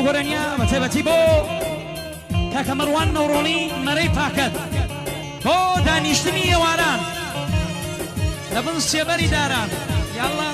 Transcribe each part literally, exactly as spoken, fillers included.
گۆرەنیا بە تایبەتی بۆ کاکە مەڕوان نەوڕۆڵی مەرەی پاکەت بۆ دانیشتنی ئێواران لە بن سێبەری داران یاڵڵا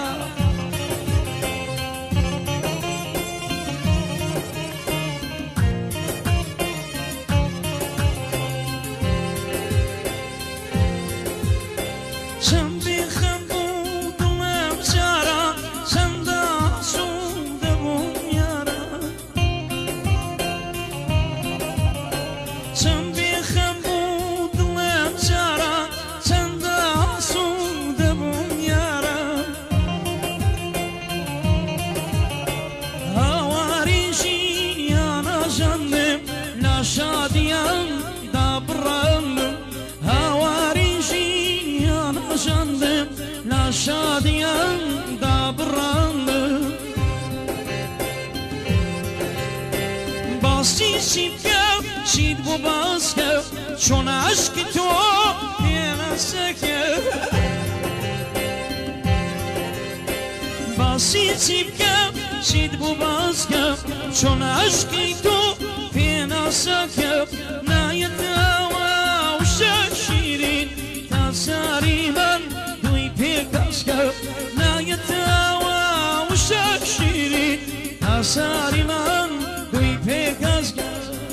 شادیان دابران باسی شیبکە شید بۆ باسکە چۆن عشقی تۆ پێناسەکە باسی شیبکە شید بۆ باسکە چۆن عشقی تۆ پێناسەکە نایەتەوە وشە شیرین تا ساری من نایەتەوە وشە شیرین ئاساری من دوی پێکەسکە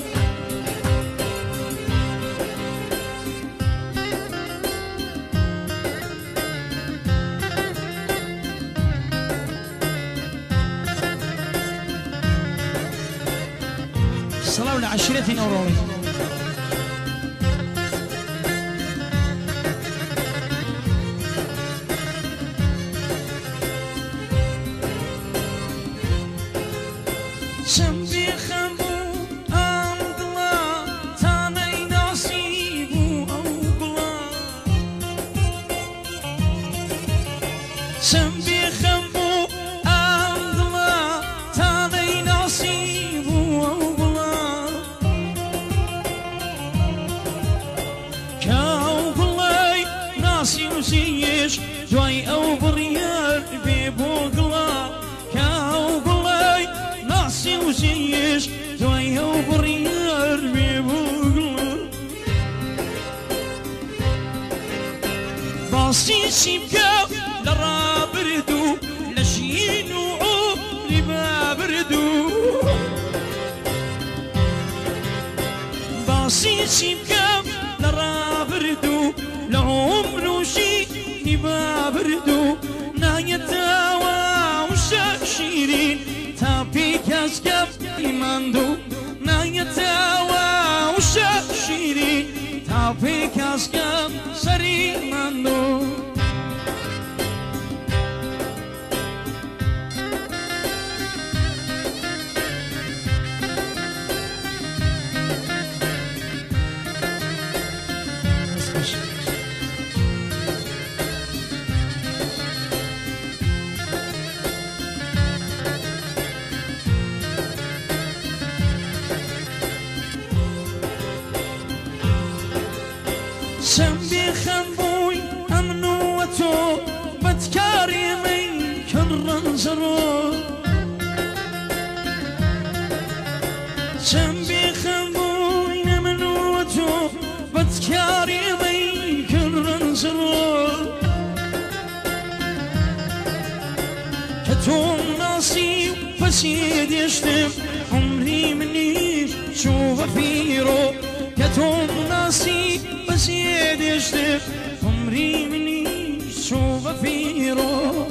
سەڵاو لە عەشیرەتی نەوڕۆڵی دوای ئەو بڕیار بێ بۆ گڵا کاو بڵای ناسی وزیش دوای ئەو بڕیار بێ بۆ گڵا باسی چی بکە لە ڕابردوو لە ژین و عومری بابردوو باسی چی بکە لە ڕابردوو لە عومر و ژینی بابردوو نایەتەوە وشە شیرین تا پێکەسکەم ئیماندوو نایەتەوە وشە شیرین تا پێکەسکەم سەری ماندوو چەند بێخەم بووی ئەمنووە تۆ بەدکارێمەی کرد ڕەنجەڕۆ چەند بێخەم بووی ئەمنووە تۆ بەدکارێمەی کرد ڕەنجەڕۆ کە تۆم ناسی و پەسێ دێشتم عومری منیش چوو بە پیرۆ کە تۆم ناسی پەسێ دێشتم عومری منیش چوو بە پیرۆ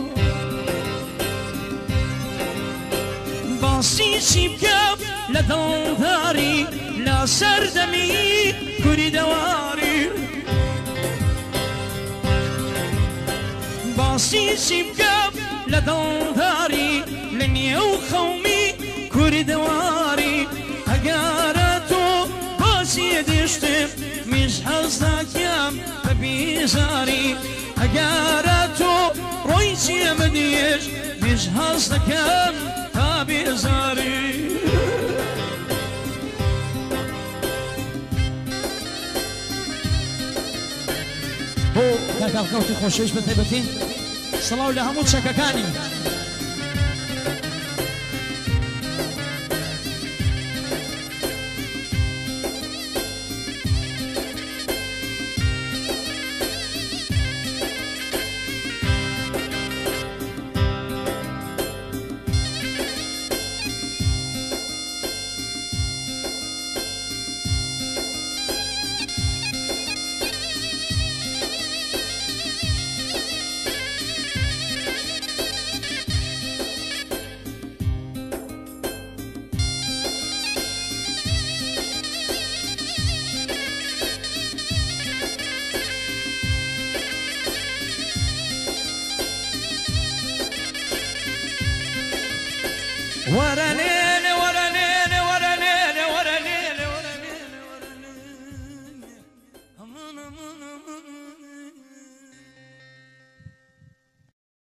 باسی چی بکەم لە دڵداری لە سەردەمی کوری دەواری باسی چی بکەم لە دڵداری لە نێو خەومی کوری دەواری ئەگەرە تۆ باسی دێشتم میش حەز دەکەم بە بیزاری ئەگەرە تۆ ڕۆی چێمە دێش میش حەز دەکەم تا بیزاری بۆ کاکاوکەوتی خۆشەویست بە تایبەتی سەڵاو لە هەموو چەکەکانی وەرە لێ